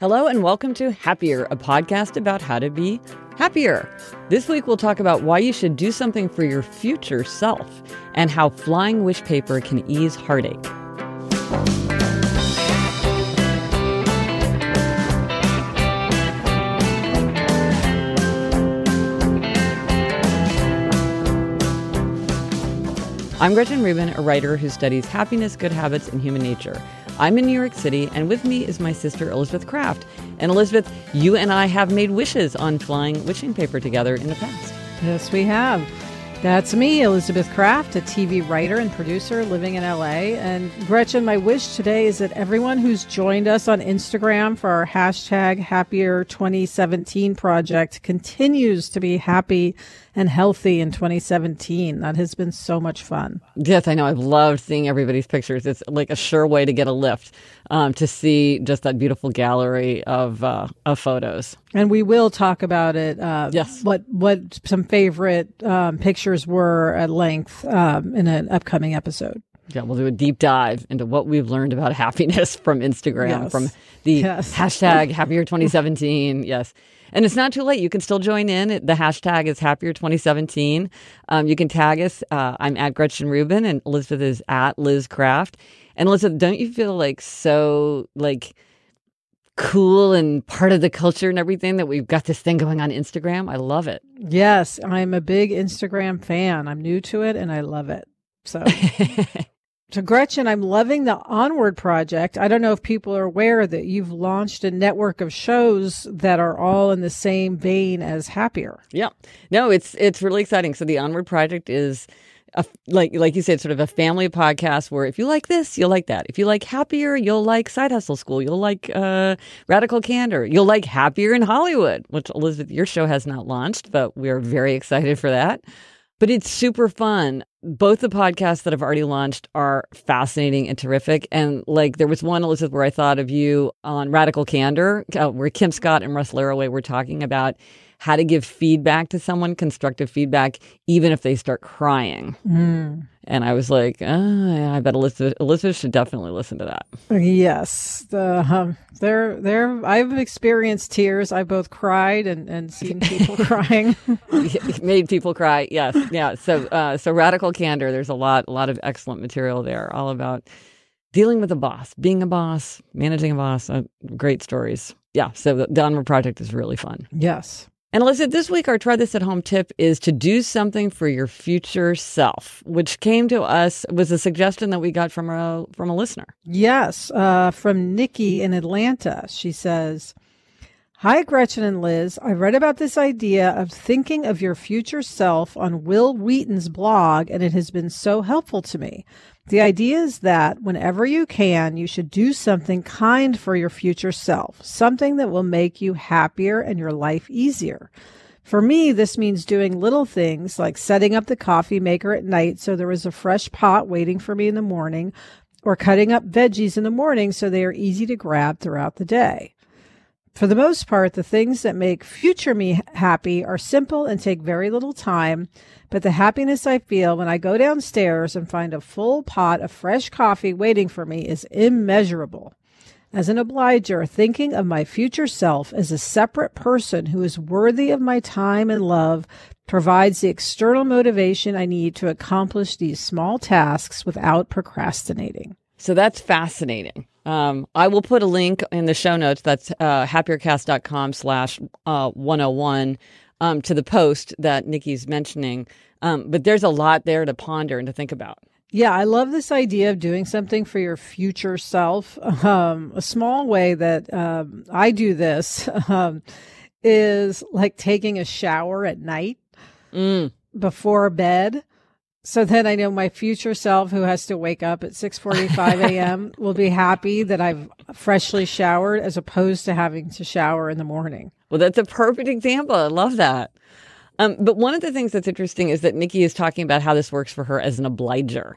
Hello and welcome to Happier, a podcast about how to be happier. This week we'll talk about why you should do something for your future self and how flying wish paper can ease heartache. I'm Gretchen Rubin, a writer who studies happiness, good habits, and human nature. I'm in New York City, and with me is my sister, Elizabeth Craft. And Elizabeth, you and I have made wishes on flying wishing paper together in the past. Yes, we have. That's me, Elizabeth Craft, a TV writer and producer living in LA. And Gretchen, my wish today is that everyone who's joined us on Instagram for our hashtag Happier 2017 project continues to be happy and healthy in 2017. That has been so much fun. Yes, I know. I've loved seeing everybody's pictures. It's like a sure way to get a lift, to see just that beautiful gallery of photos. And we will talk about it. Yes. What some favorite pictures were at length in an upcoming episode. Yeah, we'll do a deep dive into what we've learned about happiness from Instagram, from the hashtag Happier 2017. Yes. And it's not too late. You can still join in. The hashtag is Happier 2017. You can tag us. I'm at Gretchen Rubin and Elizabeth is at Liz Craft. And Elizabeth, don't you feel like so cool and part of the culture and everything that we've got this thing going on Instagram? I love it. Yes, I'm a big Instagram fan. I'm new to it and I love it. So Gretchen, I'm loving the Onward project. I don't know if people are aware that you've launched a network of shows that are all in the same vein as Happier. Yeah. No, it's really exciting. So the Onward project is like you said, sort of a family podcast where if you like this, you'll like that. If you like Happier, you'll like Side Hustle School. You'll like Radical Candor. You'll like Happier in Hollywood, which Elizabeth, your show has not launched, but we're very excited for that. But it's super fun. Both the podcasts that have already launched are fascinating and terrific. And there was one, Elizabeth, where I thought of you on Radical Candor, where Kim Scott and Russ Laraway were talking about how to give feedback to someone, constructive feedback, even if they start crying. And I was like, I bet Elizabeth should definitely listen to that. Yes. I've experienced tears. I both cried and seen people crying. Made people cry. Yes. Yeah. So Radical Candor, there's a lot of excellent material there, all about dealing with a boss, being a boss, managing a boss, great stories. Yeah. So the Onward Project is really fun. Yes. And Elizabeth, this week our Try This at Home tip is to do something for your future self, which came to us, was a suggestion that we got from a listener. Yes, from Nikki in Atlanta. She says, "Hi, Gretchen and Liz. I read about this idea of thinking of your future self on Will Wheaton's blog, and it has been so helpful to me. The idea is that whenever you can, you should do something kind for your future self, something that will make you happier and your life easier. For me, this means doing little things like setting up the coffee maker at night so there is a fresh pot waiting for me in the morning, or cutting up veggies in the morning so they are easy to grab throughout the day. For the most part, the things that make future me happy are simple and take very little time, but the happiness I feel when I go downstairs and find a full pot of fresh coffee waiting for me is immeasurable. As an obliger, thinking of my future self as a separate person who is worthy of my time and love provides the external motivation I need to accomplish these small tasks without procrastinating." So that's fascinating. I will put a link in the show notes. That's happiercast.com/101 to the post that Nikki's mentioning. But there's a lot there to ponder and to think about. Yeah, I love this idea of doing something for your future self. A small way that I do this is like taking a shower at night before bed. So then I know my future self, who has to wake up at 6:45 a.m., will be happy that I've freshly showered as opposed to having to shower in the morning. Well, that's a perfect example. I love that. But one of the things that's interesting is that Nikki is talking about how this works for her as an obliger.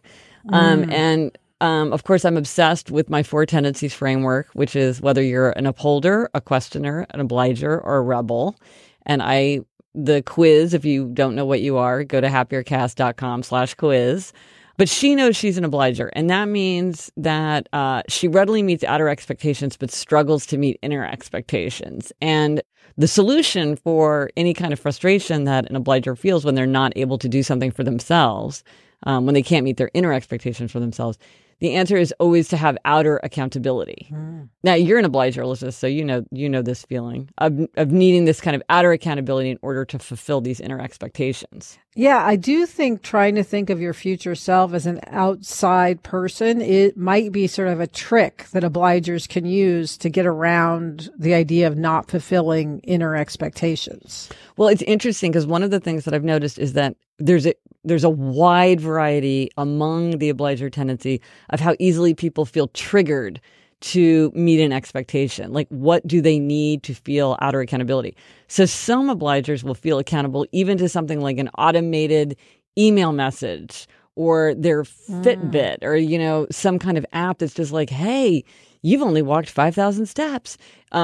Of course, I'm obsessed with my 4 tendencies framework, which is whether you're an upholder, a questioner, an obliger, or a rebel. And the quiz, if you don't know what you are, go to happiercast.com/quiz. But she knows she's an obliger, and that means that she readily meets outer expectations but struggles to meet inner expectations. And the solution for any kind of frustration that an obliger feels when they're not able to do something for themselves, when they can't meet their inner expectations for themselves, the answer is always to have outer accountability. Now, you're an obliger, Elizabeth, so you know this feeling of needing this kind of outer accountability in order to fulfill these inner expectations. Yeah, I do think trying to think of your future self as an outside person, it might be sort of a trick that obligers can use to get around the idea of not fulfilling inner expectations. Well, it's interesting because one of the things that I've noticed is that there's a wide variety among the obliger tendency of how easily people feel triggered to meet an expectation. Like, what do they need to feel outer accountability? So some obligers will feel accountable even to something like an automated email message or their Fitbit or, some kind of app that's just like, hey, you've only walked 5,000 steps.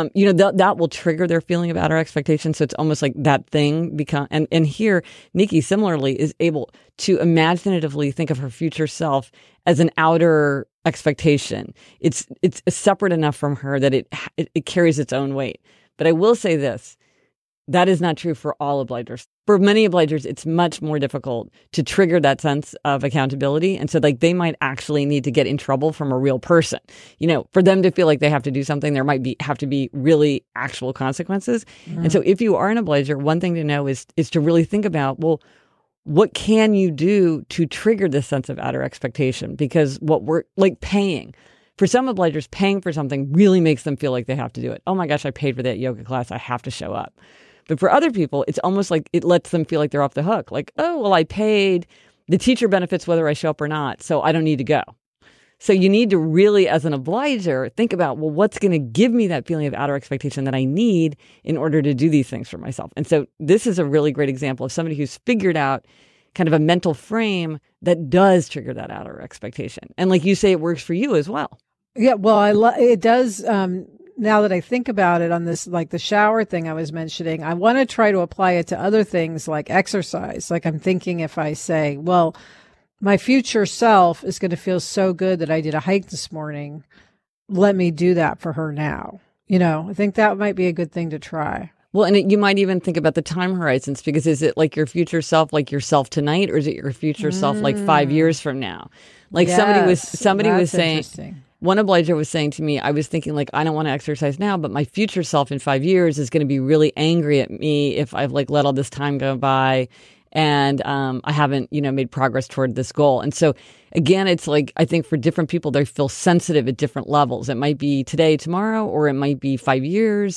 That will trigger their feeling of outer expectation. So it's almost like that thing and here, Nikki similarly is able to imaginatively think of her future self as an outer expectation. It's separate enough from her that it carries its own weight. But I will say this, that is not true for all obligers. For many obligers, it's much more difficult to trigger that sense of accountability. And so they might actually need to get in trouble from a real person. For them to feel like they have to do something, there might have to be really actual consequences. And so if you are an obliger, one thing to know is to really think about, well, what can you do to trigger this sense of outer expectation? Because what we're like paying. For some obligers, paying for something really makes them feel like they have to do it. Oh my gosh, I paid for that yoga class. I have to show up. But for other people, it's almost like it lets them feel like they're off the hook. Like, oh, well, I paid. The teacher benefits whether I show up or not, so I don't need to go. So you need to really, as an obliger, think about, well, what's going to give me that feeling of outer expectation that I need in order to do these things for myself? And so this is a really great example of somebody who's figured out kind of a mental frame that does trigger that outer expectation. And like you say, it works for you as well. Yeah, well, it does. Now that I think about it on this, like the shower thing I was mentioning, I want to try to apply it to other things like exercise. Like I'm thinking if I say, well, my future self is going to feel so good that I did a hike this morning. Let me do that for her now. I think that might be a good thing to try. Well, and you might even think about the time horizons, because is it like your future self, like yourself tonight, or is it your future self like 5 years from now? Like yes, somebody was saying, one obliger was saying to me, I was thinking like, I don't want to exercise now, but my future self in 5 years is going to be really angry at me if I've like let all this time go by and I haven't, made progress toward this goal. And so again, it's like, I think for different people, they feel sensitive at different levels. It might be today, tomorrow, or it might be 5 years,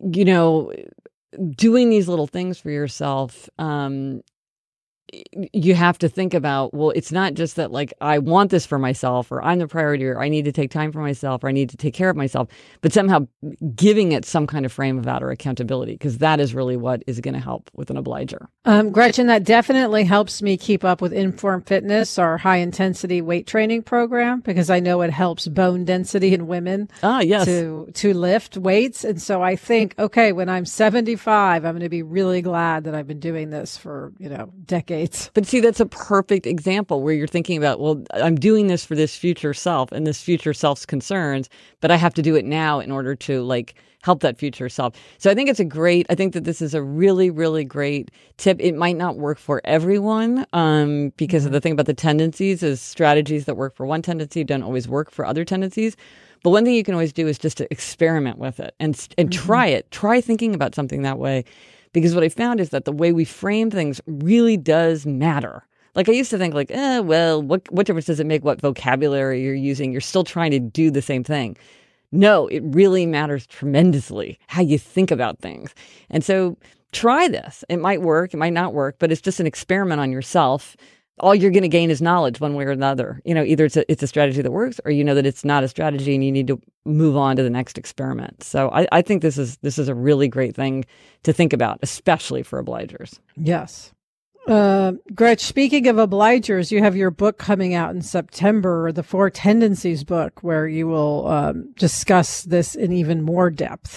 doing these little things for yourself. You have to think about, well, it's not just that like I want this for myself or I'm the priority or I need to take time for myself or I need to take care of myself, but somehow giving it some kind of frame of outer accountability, because that is really what is going to help with an obliger. Gretchen, that definitely helps me keep up with Inform Fitness, our high intensity weight training program, because I know it helps bone density in women to lift weights. And so I think, okay, when I'm 75, I'm going to be really glad that I've been doing this for, decades. But see, that's a perfect example where you're thinking about, well, I'm doing this for this future self and this future self's concerns, but I have to do it now in order to like help that future self. So I think I think that this is a really, really great tip. It might not work for everyone because of the thing about the tendencies is strategies that work for one tendency don't always work for other tendencies. But one thing you can always do is just to experiment with it and try it. Try thinking about something that way. Because what I found is that the way we frame things really does matter. Like I used to think like, what difference does it make what vocabulary you're using? You're still trying to do the same thing. No, it really matters tremendously how you think about things. And so try this. It might work, it might not work, but it's just an experiment on yourself. All you're going to gain is knowledge one way or another. Either it's a strategy that works or that it's not a strategy and you need to move on to the next experiment. So I think this is a really great thing to think about, especially for obligers. Yes. Gretch, speaking of obligers, you have your book coming out in September, the 4 Tendencies book, where you will discuss this in even more depth.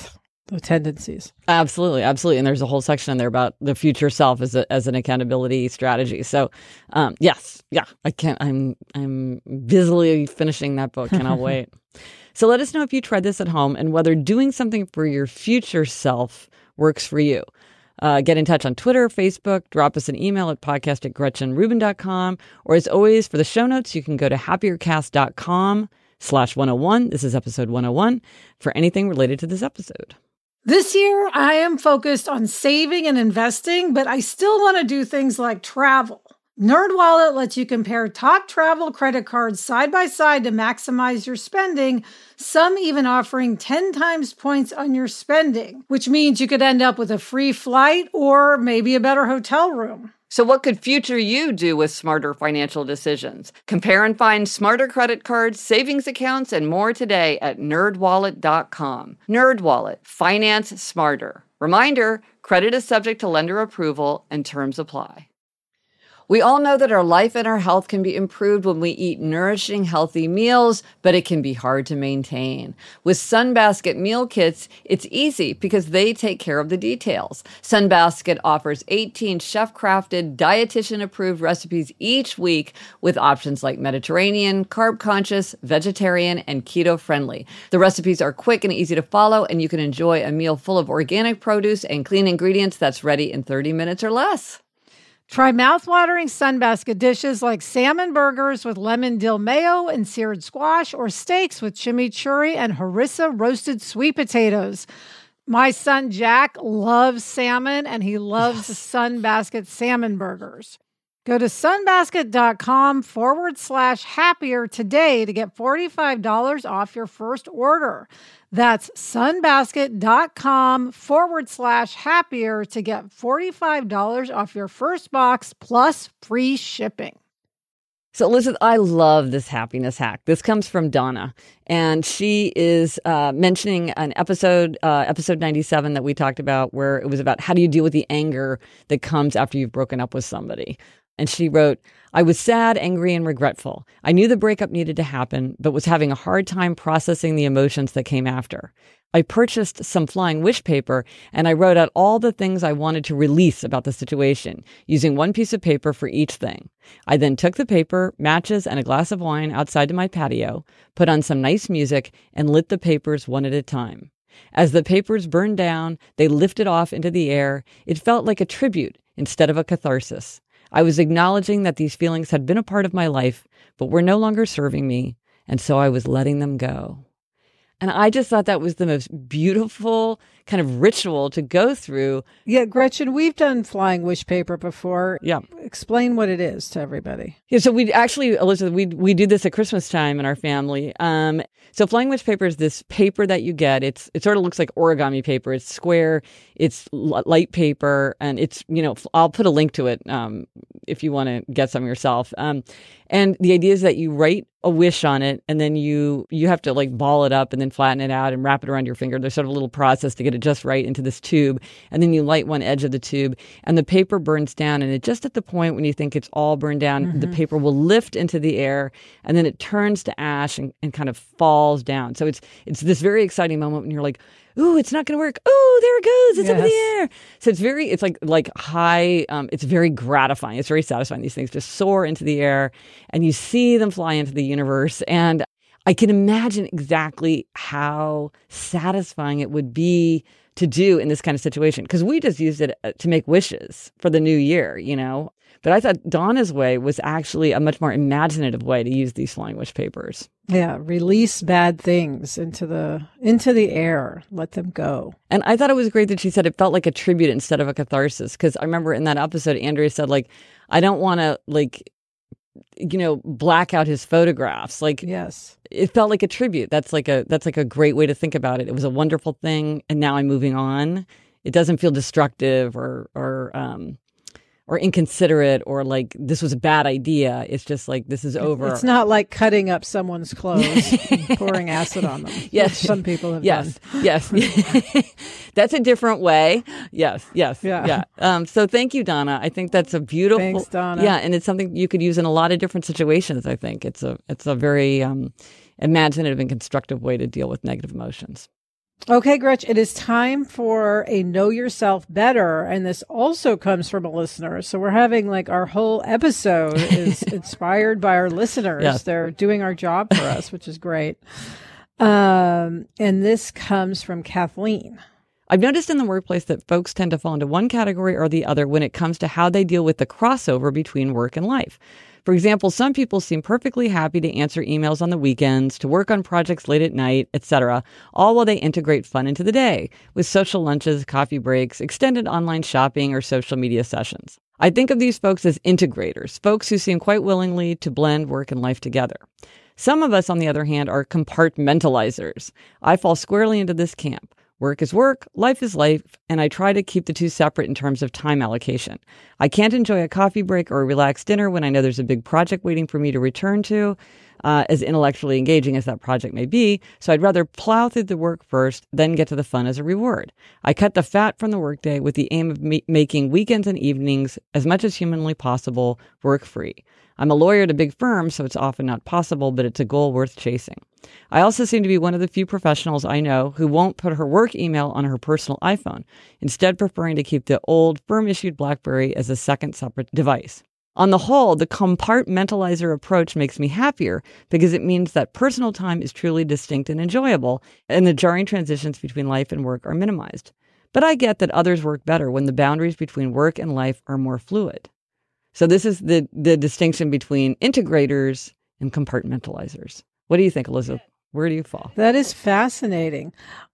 the tendencies. Absolutely, absolutely. And there's a whole section in there about the future self as an accountability strategy. So, yes, yeah, I'm busily finishing that book. Cannot wait. So let us know if you tried this at home and whether doing something for your future self works for you. Get in touch on Twitter, Facebook, drop us an email at podcast@gretchenrubin.com. Or as always, for the show notes, you can go to happiercast.com/101. This is episode 101 for anything related to this episode. This year, I am focused on saving and investing, but I still want to do things like travel. NerdWallet lets you compare top travel credit cards side by side to maximize your spending, some even offering 10 times points on your spending, which means you could end up with a free flight or maybe a better hotel room. So what could future you do with smarter financial decisions? Compare and find smarter credit cards, savings accounts, and more today at nerdwallet.com. NerdWallet. Finance smarter. Reminder, credit is subject to lender approval and terms apply. We all know that our life and our health can be improved when we eat nourishing, healthy meals, but it can be hard to maintain. With Sunbasket meal kits, it's easy because they take care of the details. Sunbasket offers 18 chef-crafted, dietitian-approved recipes each week with options like Mediterranean, carb-conscious, vegetarian, and keto-friendly. The recipes are quick and easy to follow, and you can enjoy a meal full of organic produce and clean ingredients that's ready in 30 minutes or less. Try mouthwatering Sunbasket dishes like salmon burgers with lemon dill mayo and seared squash, or steaks with chimichurri and harissa roasted sweet potatoes. My son Jack loves salmon, and he loves Sunbasket salmon burgers. Go to sunbasket.com/happier today to get $45 off your first order. That's sunbasket.com/happier to get $45 off your first box plus free shipping. So Elizabeth, I love this happiness hack. This comes from Donna, and she is mentioning an episode 97 that we talked about, where it was about how do you deal with the anger that comes after you've broken up with somebody. And she wrote, I was sad, angry, and regretful. I knew the breakup needed to happen, but was having a hard time processing the emotions that came after. I purchased some flying wish paper, and I wrote out all the things I wanted to release about the situation, using one piece of paper for each thing. I then took the paper, matches, and a glass of wine outside to my patio, put on some nice music, and lit the papers one at a time. As the papers burned down, they lifted off into the air. It felt like a tribute instead of a catharsis. I was acknowledging that these feelings had been a part of my life, but were no longer serving me, and so I was letting them go. And I just thought that was the most beautiful kind of ritual to go through. Yeah, Gretchen, we've done flying wish paper before. Yeah. Explain what it is to everybody. Yeah, so we actually, Elizabeth, we do this at Christmas time in our family. So flying wish paper is this paper that you get. It sort of looks like origami paper. It's square, it's light paper, and it's, I'll put a link to it if you want to get some yourself. And the idea is that you write a wish on it, and then you have to like ball it up and then flatten it out and wrap it around your finger. There's sort of a little process to get it just right into this tube. And then you light one edge of the tube, and the paper burns down. And just at the point when you think it's all burned down, the paper will lift into the air, and then it turns to ash and kind of falls down. So it's this very exciting moment when you're like, ooh, it's not going to work. Oh, there it goes. It's up in the air. So it's like high. It's very gratifying. It's very satisfying. These things just soar into the air, and you see them fly into the universe. And I can imagine exactly how satisfying it would be to do in this kind of situation, because we just used it to make wishes for the new year, But I thought Donna's way was actually a much more imaginative way to use these flying wish papers. Yeah, release bad things into the air, let them go. And I thought it was great that she said it felt like a tribute instead of a catharsis, because I remember in that episode, Andrea said, I don't want to, black out his photographs. Yes. It felt like a tribute. That's like a great way to think about it. It was a wonderful thing, and now I'm moving on. It doesn't feel destructive or inconsiderate or like this was a bad idea. It's just like this is over. It's not like cutting up someone's clothes and pouring acid on them. Yes. Which some people have done. Yes. That's a different way. Yes. Yeah. So thank you, Donna. I think that's a beautiful. Thanks, Donna. Yeah, and it's something you could use in a lot of different situations. I think it's a very imaginative and constructive way to deal with negative emotions. Okay, Gretch, it is time for a Know Yourself Better. And this also comes from a listener. So we're having like our whole episode is inspired by our listeners. Yes. They're doing our job for us, which is great. And this comes from Kathleen. I've noticed in the workplace that folks tend to fall into one category or the other when it comes to how they deal with the crossover between work and life. For example, some people seem perfectly happy to answer emails on the weekends, to work on projects late at night, etc., all while they integrate fun into the day, with social lunches, coffee breaks, extended online shopping, or social media sessions. I think of these folks as integrators, folks who seem quite willingly to blend work and life together. Some of us, on the other hand, are compartmentalizers. I fall squarely into this camp. Work is work, life is life, and I try to keep the two separate in terms of time allocation. I can't enjoy a coffee break or a relaxed dinner when I know there's a big project waiting for me to return to, as intellectually engaging as that project may be, so I'd rather plow through the work first, then get to the fun as a reward. I cut the fat from the workday with the aim of making weekends and evenings, as much as humanly possible, work-free. I'm a lawyer at a big firm, so it's often not possible, but it's a goal worth chasing. I also seem to be one of the few professionals I know who won't put her work email on her personal iPhone, instead preferring to keep the old firm-issued BlackBerry as a second separate device. On the whole, the compartmentalizer approach makes me happier because it means that personal time is truly distinct and enjoyable, and the jarring transitions between life and work are minimized. But I get that others work better when the boundaries between work and life are more fluid. So this is the distinction between integrators and compartmentalizers. What do you think, Elizabeth? Where do you fall? That is fascinating.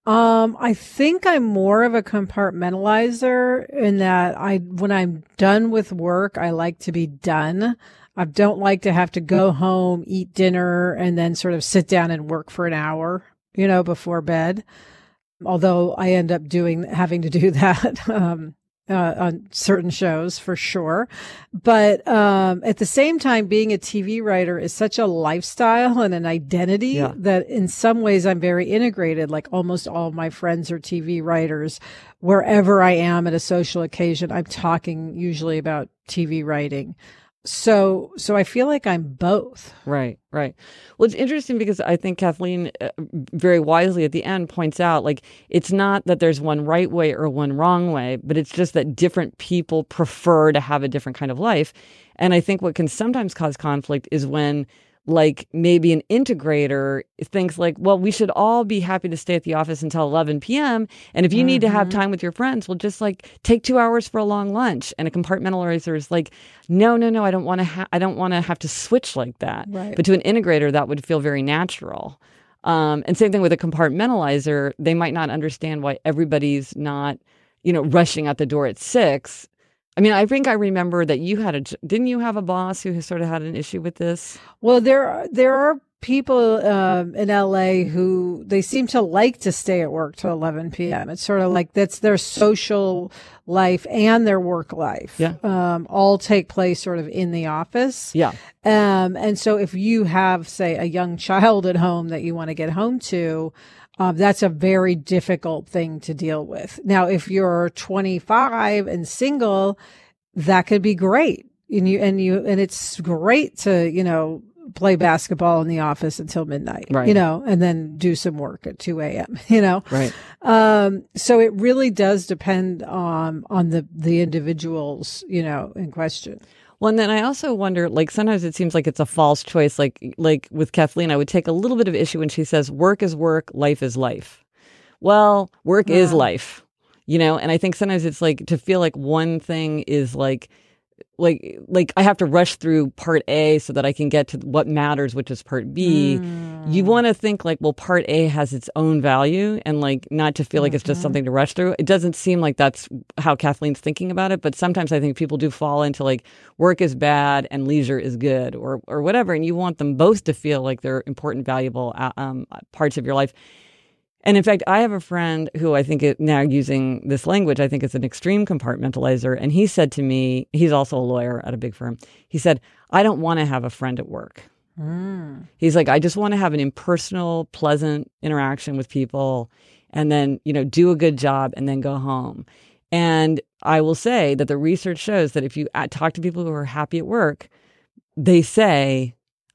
I think I'm more of a compartmentalizer in that when I'm done with work, I like to be done. I don't like to have to go home, eat dinner, and then sort of sit down and work for an hour, before bed. Although I end up having to do that, on certain shows for sure. But at the same time, being a TV writer is such a lifestyle and an identity that in some ways I'm very integrated. Like almost all of my friends are TV writers. Wherever I am at a social occasion, I'm talking usually about TV writing. So I feel like I'm both. Right. Well, it's interesting because I think Kathleen very wisely at the end points out, like, it's not that there's one right way or one wrong way, but it's just that different people prefer to have a different kind of life. And I think what can sometimes cause conflict is when, like, maybe an integrator thinks like, well, we should all be happy to stay at the office until 11 p.m. And if you need to have time with your friends, well, just like take 2 hours for a long lunch. And a compartmentalizer is like, no, I don't want to have to switch like that. Right. But to an integrator, that would feel very natural. And same thing with a compartmentalizer. They might not understand why everybody's not, rushing out the door at 6. I mean, I think I remember that didn't you have a boss who sort of had an issue with this? Well, there are people in LA who they seem to like to stay at work till 11 p.m. It's sort of like that's their social life and their work life. Yeah. All take place sort of in the office. Yeah. And so if you have, say, a young child at home that you want to get home to, that's a very difficult thing to deal with. Now, if you're 25 and single, that could be great. And it's great to, play basketball in the office until midnight, right. And then do some work at 2 a.m., Right. So it really does depend on the individuals, in question. Well, and then I also wonder, like, sometimes it seems like it's a false choice. Like with Kathleen, I would take a little bit of issue when she says work is work, life is life. Well, work is life, and I think sometimes it's like to feel like one thing is like I have to rush through part A so that I can get to what matters, which is part B. You want to think like, well, part A has its own value and like not to feel like it's just something to rush through. It doesn't seem like that's how Kathleen's thinking about it. But sometimes I think people do fall into like work is bad and leisure is good or whatever. And you want them both to feel like they're important, valuable parts of your life. And in fact, I have a friend who I think now using this language, I think is an extreme compartmentalizer. And he said to me, he's also a lawyer at a big firm. He said, I don't want to have a friend at work. He's like, I just want to have an impersonal, pleasant interaction with people and then, do a good job and then go home. And I will say that the research shows that if you talk to people who are happy at work, they say,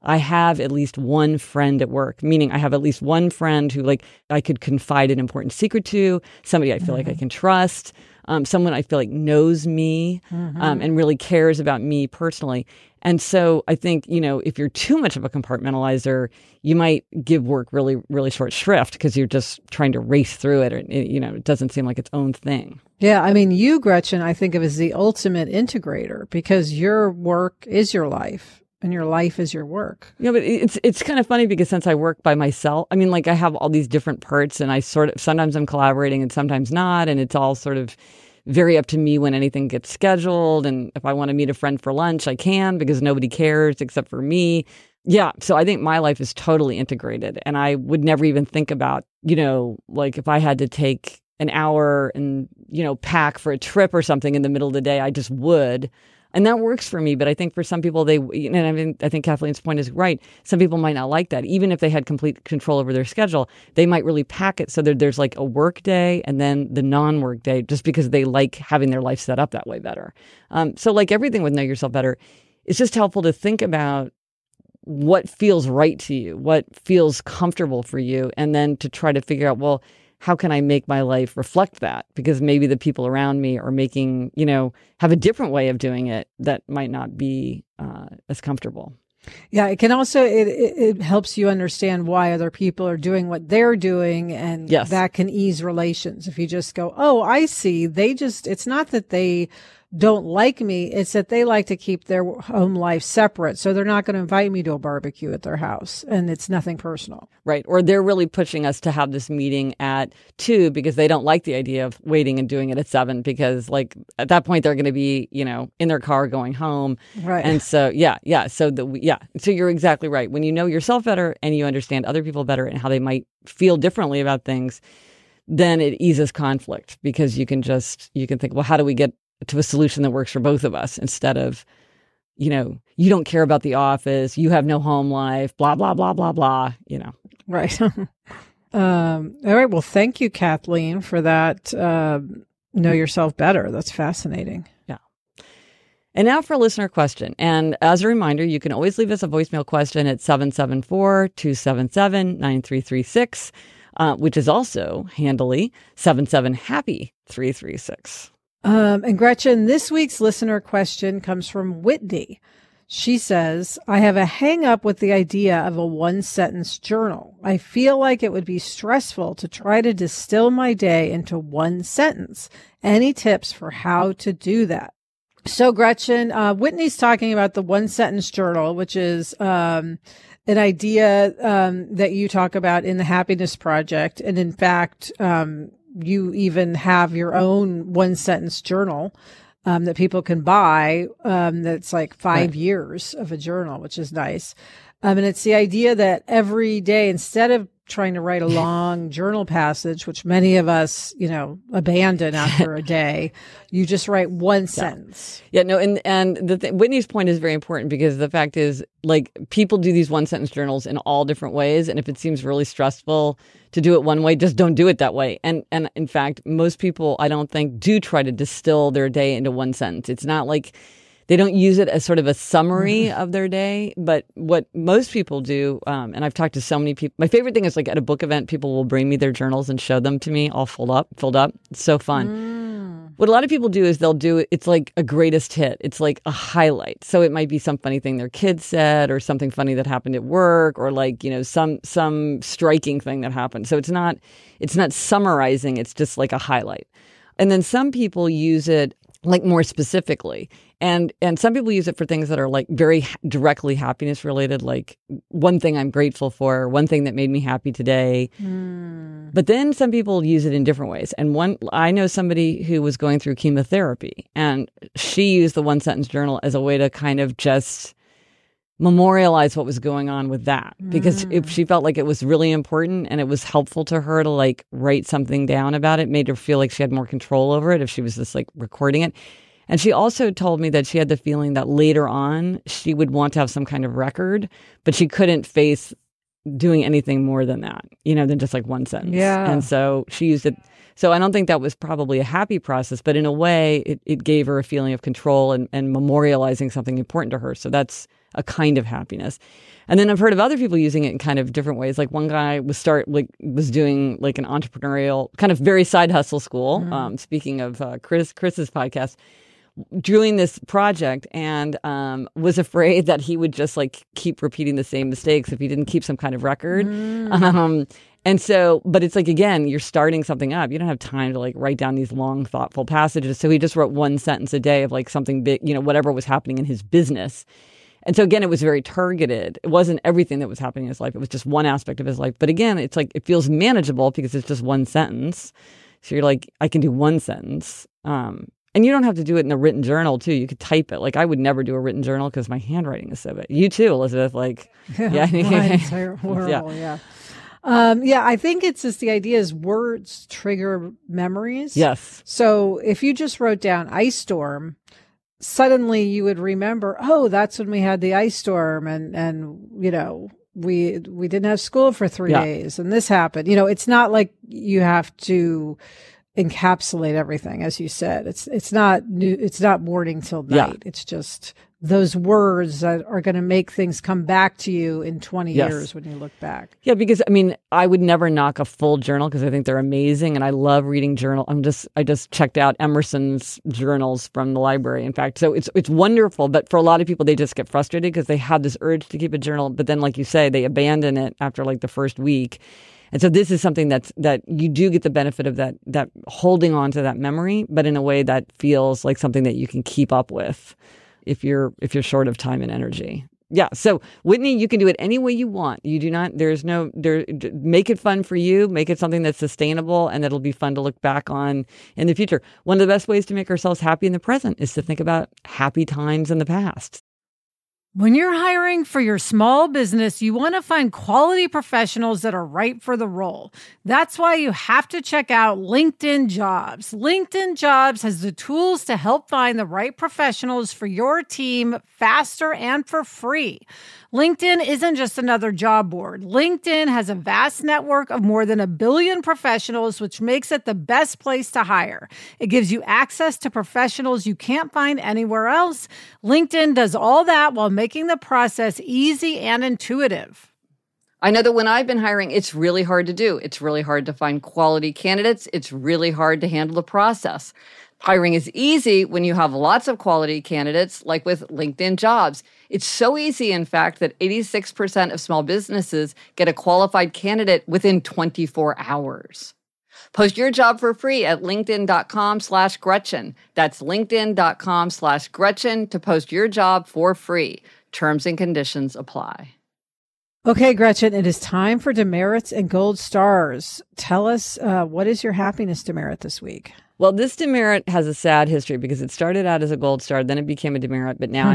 I have at least one friend at work, meaning I have at least one friend who like I could confide an important secret to, somebody I feel like I can trust, someone I feel like knows me and really cares about me personally. And so I think, if you're too much of a compartmentalizer, you might give work really, really short shrift because you're just trying to race through it. Or, it doesn't seem like its own thing. Yeah. I mean, you, Gretchen, I think of as the ultimate integrator because your work is your life and your life is your work. Yeah, but it's kind of funny because since I work by myself, I mean, like I have all these different parts and I sometimes I'm collaborating and sometimes not. And it's all sort of very up to me when anything gets scheduled. And if I want to meet a friend for lunch, I can because nobody cares except for me. Yeah. So I think my life is totally integrated. And I would never even think about, like if I had to take an hour and, pack for a trip or something in the middle of the day, I just would. And that works for me. But I think for some people, I think Kathleen's point is right. Some people might not like that. Even if they had complete control over their schedule, they might really pack it so that there's like a work day and then the non-work day just because they like having their life set up that way better. So like everything with Know Yourself Better, it's just helpful to think about what feels right to you, what feels comfortable for you, and then to try to figure out, well, how can I make my life reflect that? Because maybe the people around me are making, have a different way of doing it that might not be as comfortable. Yeah, it can also, it helps you understand why other people are doing what they're doing. And that can ease relations. If you just go, oh, I see. It's not that they don't like me. It's that they like to keep their home life separate. So they're not going to invite me to a barbecue at their house. And it's nothing personal. Right. Or they're really pushing us to have this meeting at 2 because they don't like the idea of waiting and doing it at 7 because like at that point they're going to be, in their car going home. Right. And so, So you're exactly right. When you know yourself better and you understand other people better and how they might feel differently about things, then it eases conflict because you can think, well, how do we get to a solution that works for both of us instead of, you don't care about the office, you have no home life, blah, blah, blah, blah, blah, Right. All right. Well, thank you, Kathleen, for that. Know Yourself Better. That's fascinating. Yeah. And now for a listener question. And as a reminder, you can always leave us a voicemail question at 774-277-9336, which is also handily 77-HAPPY-336. And Gretchen, this week's listener question comes from Whitney. She says, I have a hang up with the idea of a one-sentence journal. I feel like it would be stressful to try to distill my day into one sentence. Any tips for how to do that? So Gretchen, Whitney's talking about the one-sentence journal, which is an idea that you talk about in the Happiness Project. And in fact, you even have your own one sentence journal that people can buy that's like 5 years of a journal, which is nice. And it's the idea that every day, instead of trying to write a long journal passage, which many of us, abandon after a day, you just write one sentence. Yeah, no, and Whitney's point is very important because the fact is, like, people do these one sentence journals in all different ways, and if it seems really stressful to do it one way, just don't do it that way. And in fact, most people, I don't think, do try to distill their day into one sentence. It's not like they don't use it as sort of a summary of their day. But what most people do, and I've talked to so many people, my favorite thing is like at a book event, people will bring me their journals and show them to me all filled up. It's so fun. What a lot of people do is it's like a greatest hit. It's like a highlight. So it might be some funny thing their kids said or something funny that happened at work or like, some striking thing that happened. So it's not summarizing. It's just like a highlight. And then some people use it like more specifically. And some people use it for things that are like very directly happiness related, like one thing I'm grateful for, one thing that made me happy today. But then some people use it in different ways. And I know somebody who was going through chemotherapy and she used the one sentence journal as a way to kind of just memorialize what was going on with that. Because if she felt like it was really important and it was helpful to her to like write something down about it, made her feel like she had more control over it if she was just like recording it. And she also told me that she had the feeling that later on she would want to have some kind of record, but she couldn't face doing anything more than that, than just like one sentence. Yeah. And so she used it. So I don't think that was probably a happy process, but in a way it gave her a feeling of control and memorializing something important to her. So that's a kind of happiness. And then I've heard of other people using it in kind of different ways. Like one guy was doing like an entrepreneurial kind of very side hustle school. Speaking of Chris's podcast, doing this project and was afraid that he would just like keep repeating the same mistakes if he didn't keep some kind of record. And so, but it's like, again, you're starting something up. You don't have time to like write down these long, thoughtful passages. So he just wrote one sentence a day of like something big, whatever was happening in his business. And so again, it was very targeted. It wasn't everything that was happening in his life. It was just one aspect of his life. But again, it's like, it feels manageable because it's just one sentence. So you're like, I can do one sentence. And you don't have to do it in a written journal too. You could type it. Like I would never do a written journal because my handwriting is so bad. You too, Elizabeth. Like, yeah. Mine's horrible, yeah. I think it's just the idea is words trigger memories. Yes. So if you just wrote down ice storm, suddenly you would remember, oh, that's when we had the ice storm and we didn't have school for 3 days and this happened. It's not like you have to encapsulate everything, as you said. It's not new. It's not morning till night. Yeah. It's just those words that are going to make things come back to you in 20 years when you look back. Yeah, because I would never knock a full journal because I think they're amazing, and I love reading journal. I just checked out Emerson's journals from the library. In fact, so it's wonderful. But for a lot of people, they just get frustrated because they have this urge to keep a journal, but then, like you say, they abandon it after like the first week. And so this is something that you do get the benefit of that holding on to that memory, but in a way that feels like something that you can keep up with if you're short of time and energy. Yeah. So Whitney, you can do it any way you want. You do not, make it fun for you, make it something that's sustainable and that'll be fun to look back on in the future. One of the best ways to make ourselves happy in the present is to think about happy times in the past. When you're hiring for your small business, you want to find quality professionals that are right for the role. That's why you have to check out LinkedIn Jobs. LinkedIn Jobs has the tools to help find the right professionals for your team faster and for free. LinkedIn isn't just another job board. LinkedIn has a vast network of more than 1 billion professionals, which makes it the best place to hire. It gives you access to professionals you can't find anywhere else. LinkedIn does all that while making the process easy and intuitive. I know that when I've been hiring, it's really hard to do. It's really hard to find quality candidates. It's really hard to handle the process. Hiring is easy when you have lots of quality candidates, like with LinkedIn Jobs. It's so easy, in fact, that 86% of small businesses get a qualified candidate within 24 hours. Post your job for free at linkedin.com/Gretchen. That's linkedin.com/Gretchen to post your job for free. Terms and conditions apply. Okay, Gretchen, it is time for demerits and gold stars. Tell us, what is your happiness demerit this week? Well, this demerit has a sad history because it started out as a gold star, then it became a demerit, but now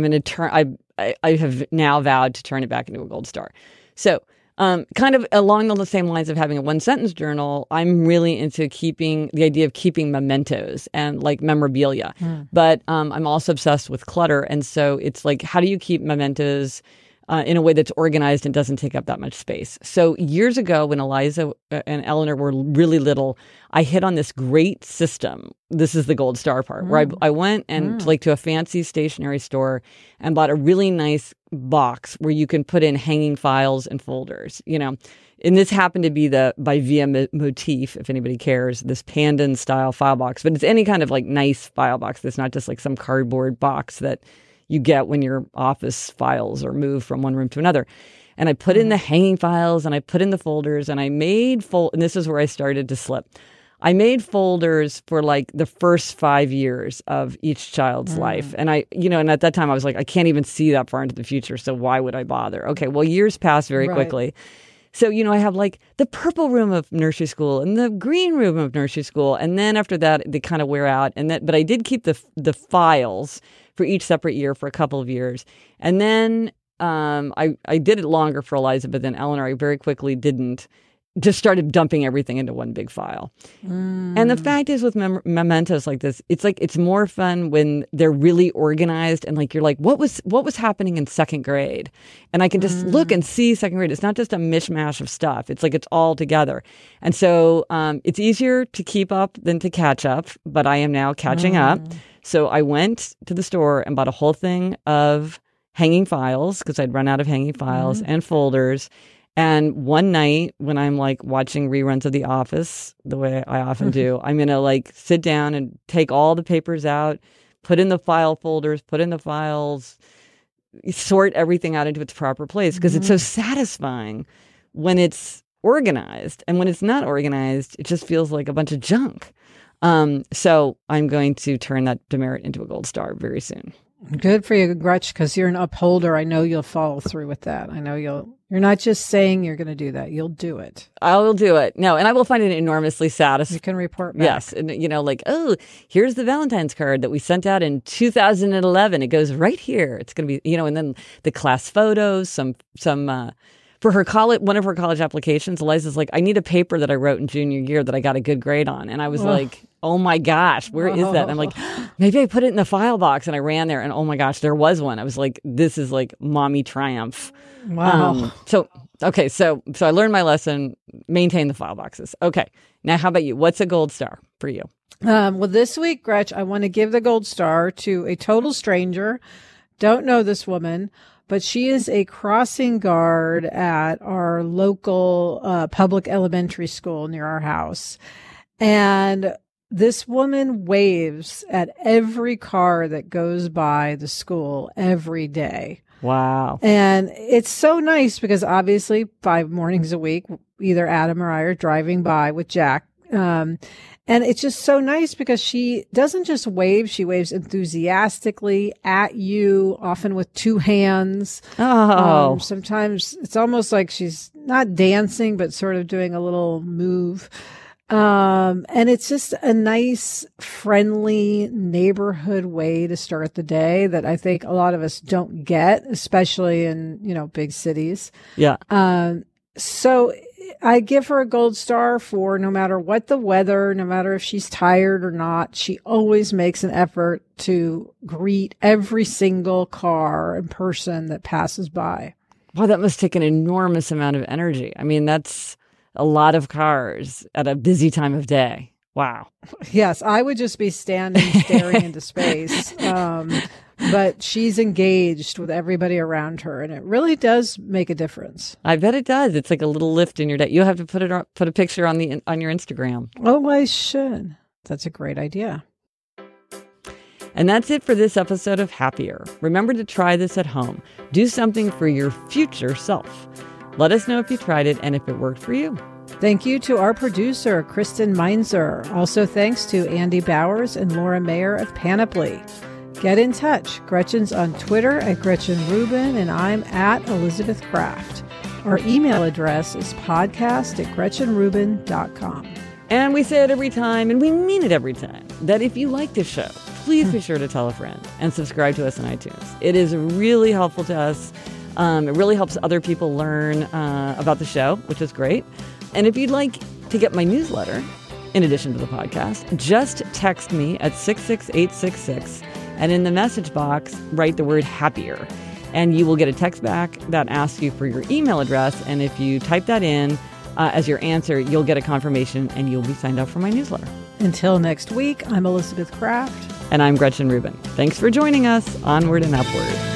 I have now vowed to turn it back into a gold star. So, kind of along the same lines of having a one-sentence journal, I'm really into the idea of keeping mementos and like memorabilia. But I'm also obsessed with clutter. And so it's like, how do you keep mementos in a way that's organized and doesn't take up that much space? So years ago, when Eliza and Eleanor were really little, I hit on this great system. This is the gold star part, where I went and to a fancy stationery store and bought a really nice box where you can put in hanging files and folders, And this happened to be by Via Motif, if anybody cares, this Pandan style file box. But it's any kind of like nice file box. It's not just like some cardboard box that you get when your office files are moved from one room to another. And I put in the hanging files and I put in the folders and I made and this is where I started to slip. I made folders for like the first 5 years of each child's life. And and at that time I was like, I can't even see that far into the future. So why would I bother? Okay, well, years passed very quickly. So, I have like the purple room of nursery school and the green room of nursery school. And then after that, they kind of wear out. But I did keep the files for each separate year for a couple of years. And then I did it longer for Eliza, but then Eleanor, I very quickly just started dumping everything into one big file. And the fact is with mementos like this, it's more fun when they're really organized and like you're like, what was happening in second grade? And I can just look and see second grade. It's not just a mishmash of stuff. It's like it's all together. And so it's easier to keep up than to catch up, but I am now catching up. So I went to the store and bought a whole thing of hanging files because I'd run out of hanging files and folders. And one night when I'm like watching reruns of The Office, the way I often do, I'm going to like sit down and take all the papers out, put in the file folders, put in the files, sort everything out into its proper place because it's so satisfying when it's organized. And when it's not organized, it just feels like a bunch of junk. So I'm going to turn that demerit into a gold star very soon. Good for you, Gretch, because you're an upholder. I know you'll follow through with that. I know you're not just saying you're going to do that. You'll do it. I will do it. No, and I will find it enormously satisfying. You can report back. Yes. And, like, oh, here's the Valentine's card that we sent out in 2011. It goes right here. It's going to be, and then the class photos, some for her college, one of her college applications, Eliza's like, I need a paper that I wrote in junior year that I got a good grade on. And I was like, oh my gosh, where is that? And I'm like, maybe I put it in the file box. And I ran there and oh my gosh, there was one. I was like, this is like mommy triumph. Wow. So I learned my lesson, maintain the file boxes. Okay. Now, how about you? What's a gold star for you? Well, this week, Gretch, I want to give the gold star to a total stranger. Don't know this woman, but she is a crossing guard at our local public elementary school near our house. And this woman waves at every car that goes by the school every day. Wow. And it's so nice because obviously 5 mornings a week, either Adam or I are driving by with Jack. And it's just so nice because she doesn't just wave, she waves enthusiastically at you, often with 2 hands. Oh. Sometimes it's almost like she's not dancing, but sort of doing a little move. And it's just a nice, friendly neighborhood way to start the day that I think a lot of us don't get, especially in, big cities. Yeah. So I give her a gold star for no matter what the weather, no matter if she's tired or not, she always makes an effort to greet every single car and person that passes by. Wow, that must take an enormous amount of energy. I mean, that's a lot of cars at a busy time of day. Wow. Yes, I would just be standing staring into space. But she's engaged with everybody around her, and it really does make a difference. I bet it does. It's like a little lift in your day. You'll have to put a picture on your Instagram. Oh, I should. That's a great idea. And that's it for this episode of Happier. Remember to try this at home. Do something for your future self. Let us know if you tried it and if it worked for you. Thank you to our producer, Kristen Meinzer. Also thanks to Andy Bowers and Laura Mayer of Panoply. Get in touch. Gretchen's on Twitter at Gretchen Rubin, and I'm at Elizabeth Kraft. Our email address is podcast@GretchenRubin.com. And we say it every time, and we mean it every time, that if you like this show, please be sure to tell a friend and subscribe to us on iTunes. It is really helpful to us. It really helps other people learn about the show, which is great. And if you'd like to get my newsletter, in addition to the podcast, just text me at 66866. And in the message box, write the word happier. And you will get a text back that asks you for your email address. And if you type that in as your answer, you'll get a confirmation and you'll be signed up for my newsletter. Until next week, I'm Elizabeth Kraft. And I'm Gretchen Rubin. Thanks for joining us. Onward and upward.